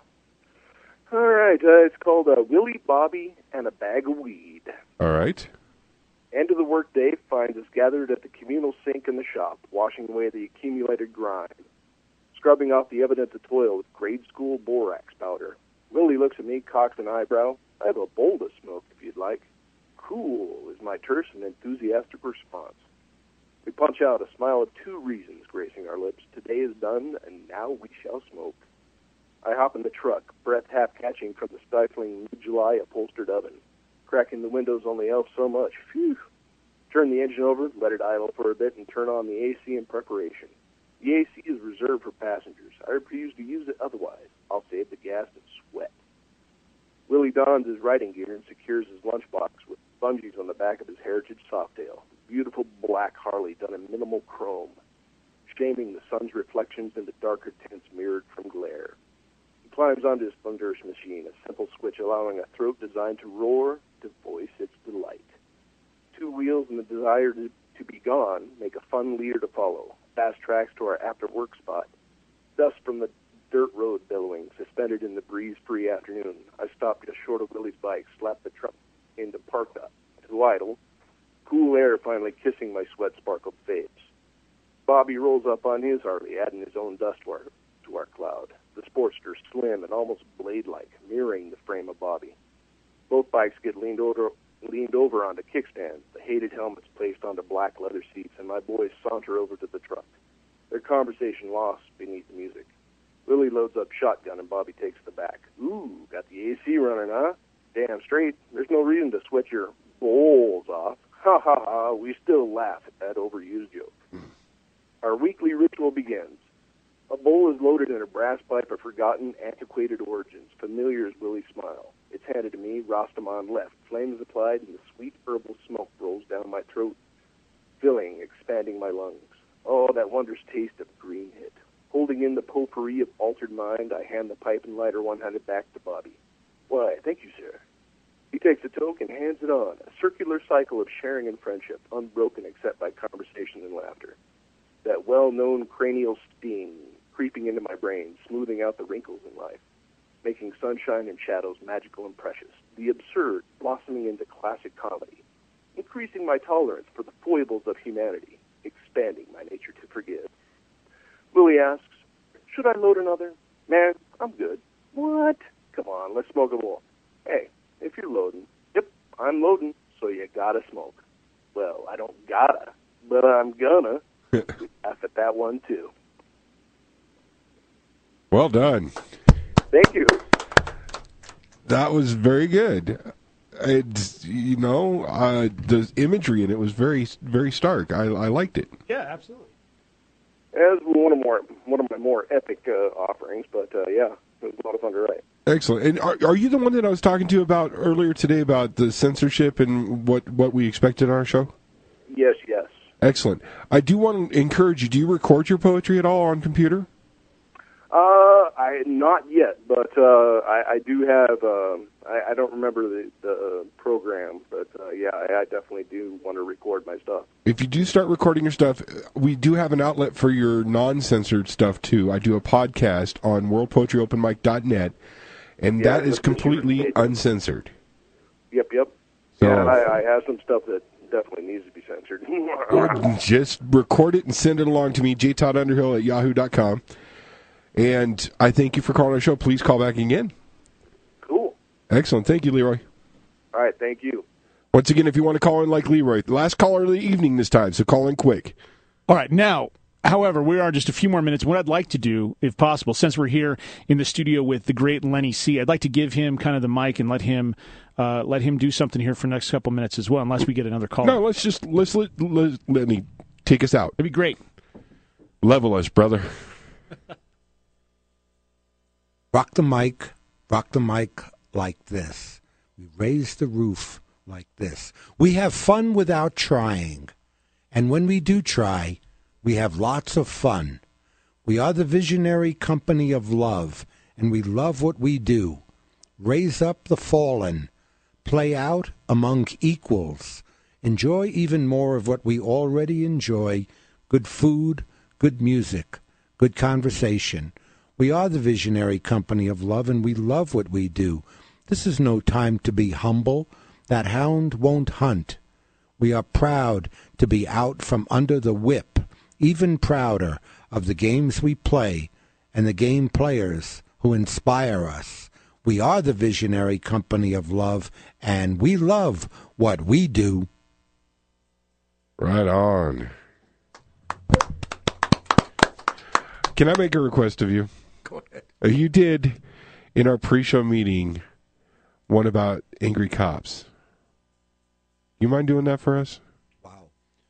[SPEAKER 16] All right, it's called Willie, Bobby, and a Bag of Weed.
[SPEAKER 2] All right.
[SPEAKER 16] End of the workday finds us gathered at the communal sink in the shop, washing away the accumulated grime, scrubbing off the evidence of toil with grade school borax powder. Willie looks at me, cocks an eyebrow. I have a bowl to smoke, if you'd like. Cool is my terse and enthusiastic response. We punch out a smile of 2 reasons gracing our lips. Today is done, and now we shall smoke. I hop in the truck, breath half catching from the stifling mid-July upholstered oven. Cracking the windows only helps so much. Phew. Turn the engine over, let it idle for a bit, and turn on the AC in preparation. The AC is reserved for passengers. I refuse to use it otherwise. I'll save the gas and sweat. Willie dons his riding gear and secures his lunchbox with bungees on the back of his Heritage Softail. Beautiful black Harley done in minimal chrome, shaming the sun's reflections into darker tints mirrored from glare. He climbs onto his thunderous machine, a simple switch allowing a throat designed to roar, to voice its delight. 2 wheels and the desire to be gone make a fun leader to follow. Fast tracks to our after-work spot. Dust from the dirt road billowing, suspended in the breeze-free afternoon. I stopped just short of Willie's bike, slapped the truck into park up to idle. Cool air finally kissing my sweat-sparkled face. Bobby rolls up on his Harley, adding his own dust to our cloud. The Sportster slim and almost blade-like, mirroring the frame of Bobby. Both bikes get leaned over onto kickstands, the hated helmets placed onto black leather seats, and my boys saunter over to the truck. Their conversation lost beneath the music. Willie loads up shotgun and Bobby takes the back. Ooh, got the AC running, huh? Damn straight. There's no reason to sweat your bowls off. Ha ha ha, we still laugh at that overused joke. Our weekly ritual begins. A bowl is loaded in a brass pipe of forgotten, antiquated origins, familiar as Willie's smile. It's handed to me, Rastaman left, flames applied, and the sweet herbal smoke rolls down my throat, filling, expanding my lungs. Oh, that wondrous taste of green hit. Holding in the potpourri of altered mind, I hand the pipe and lighter one-handed back to Bobby. Why, thank you, sir. He takes a toke and hands it on, a circular cycle of sharing and friendship, unbroken except by conversation and laughter. That well-known cranial sting creeping into my brain, smoothing out the wrinkles in life, making sunshine and shadows magical and precious, the absurd blossoming into classic comedy, increasing my tolerance for the foibles of humanity, expanding my nature to forgive. Willie asks, should I load another? Man, I'm good. What? Come on, let's smoke them all. Hey, if you're loading, yep, I'm loading, so you gotta smoke. Well, I don't gotta, but I'm gonna. We laugh at that one, too.
[SPEAKER 2] Well done.
[SPEAKER 16] Thank you.
[SPEAKER 2] That was very good. It's, the imagery in it was very, very stark. I liked it.
[SPEAKER 3] Yeah, absolutely.
[SPEAKER 16] It was one of my more epic offerings, but yeah, it was a lot of fun to write.
[SPEAKER 2] Excellent. And are you the one that I was talking to about earlier today about the censorship and what we expected on our show?
[SPEAKER 16] Yes.
[SPEAKER 2] Excellent. I do want to encourage you. Do you record your poetry at all on computer?
[SPEAKER 16] Not yet, but I do have. I don't remember the program, but yeah, I definitely do want to record my stuff.
[SPEAKER 2] If you do start recording your stuff, we do have an outlet for your non-censored stuff too. I do a podcast on worldpoetryopenmic.net, and that is completely uncensored.
[SPEAKER 16] Yep.
[SPEAKER 2] So,
[SPEAKER 16] yeah, I have some stuff that definitely needs to be censored.
[SPEAKER 2] Just record it and send it along to me, jtoddunderhill@yahoo.com. And I thank you for calling our show. Please call back again.
[SPEAKER 16] Cool.
[SPEAKER 2] Excellent. Thank you, Leroy.
[SPEAKER 16] All right, thank you.
[SPEAKER 2] Once again, if you want to call in like Leroy, the last caller of the evening this time, so call in quick.
[SPEAKER 3] All right, now, however, we are just a few more minutes. What I'd like to do, if possible, since we're here in the studio with the great Lenny C., I'd like to give him kind of the mic and let him do something here for the next couple minutes as well, unless we get another call.
[SPEAKER 2] No, let's let Lenny take us out.
[SPEAKER 3] That'd be great.
[SPEAKER 2] Level us, brother.
[SPEAKER 5] Rock the mic like this. We raise the roof like this. We have fun without trying. And when we do try, we have lots of fun. We are the visionary company of love, and we love what we do. Raise up the fallen. Play out among equals. Enjoy even more of what we already enjoy. Good food, good music, good conversation. We are the visionary company of love, and we love what we do. This is no time to be humble. That hound won't hunt. We are proud to be out from under the whip, even prouder of the games we play and the game players who inspire us. We are the visionary company of love, and we love what we do.
[SPEAKER 2] Right on. Can I make a request of you?
[SPEAKER 5] Go ahead.
[SPEAKER 2] You did, in our pre-show meeting, one about angry cops. You mind doing that for us?
[SPEAKER 5] Wow.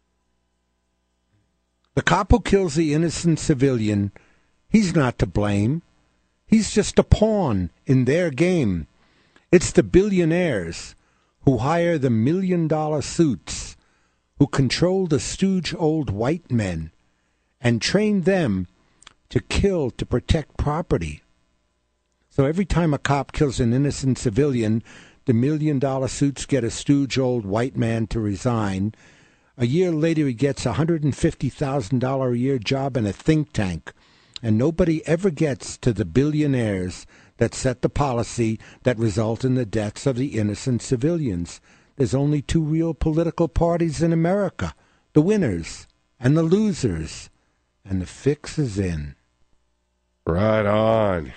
[SPEAKER 5] The cop who kills the innocent civilian, he's not to blame. He's just a pawn in their game. It's the billionaires who hire the million-dollar suits, who control the stooge old white men, and train them to kill to protect property. So every time a cop kills an innocent civilian, the million-dollar suits get a stooge old white man to resign. A year later, he gets a $150,000 a year job in a think tank. And nobody ever gets to the billionaires that set the policy that result in the deaths of the innocent civilians. There's only two real political parties in America, the winners and the losers. And the fix is in.
[SPEAKER 2] Right on.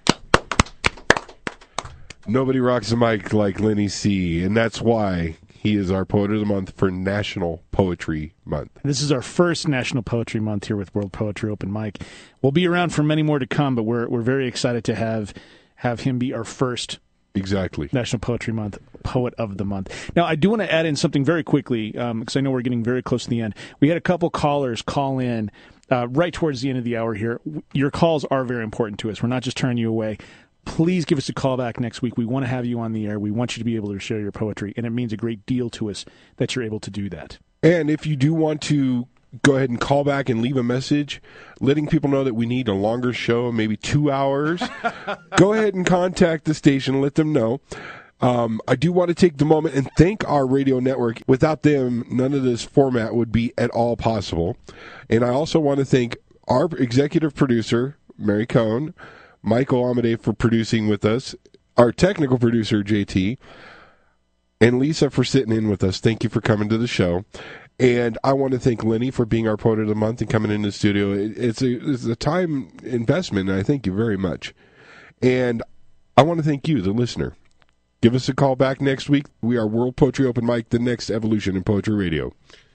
[SPEAKER 2] Nobody rocks the mic like Lenny C., and that's why he is our Poet of the Month for National Poetry Month.
[SPEAKER 3] This is our first National Poetry Month here with World Poetry Open Mic. We'll be around for many more to come, but we're very excited to have him be our first National Poetry Month Poet of the Month. Now, I do want to add in something very quickly, because I know we're getting very close to the end. We had a couple callers call in right towards the end of the hour here. Your calls are very important to us. We're not just turning you away. Please give us a call back next week. We want to have you on the air. We want you to be able to share your poetry, and it means a great deal to us that you're able to do that.
[SPEAKER 2] And if you do want to go ahead and call back and leave a message, letting people know that we need a longer show, maybe 2 hours, go ahead and contact the station. Let them know. I do want to take the moment and thank our radio network. Without them, none of this format would be at all possible. And I also want to thank our executive producer, Mary Cohn, Michael Amade for producing with us, our technical producer, JT, and Lisa for sitting in with us. Thank you for coming to the show. And I want to thank Lenny for being our Poet of the Month and coming in the studio. It's a time investment, and I thank you very much. And I want to thank you, the listener. Give us a call back next week. We are World Poetry Open Mic, the next evolution in poetry radio.